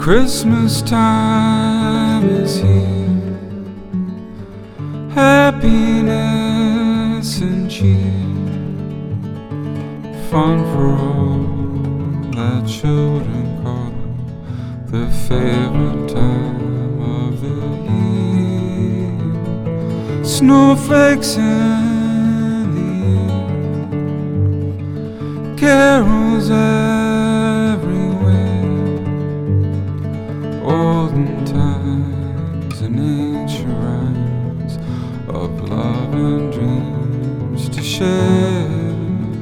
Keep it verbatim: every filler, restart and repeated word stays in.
Christmas time is here, happiness and cheer, fun for all that children call their favorite time of the year. Snowflakes in the air, carols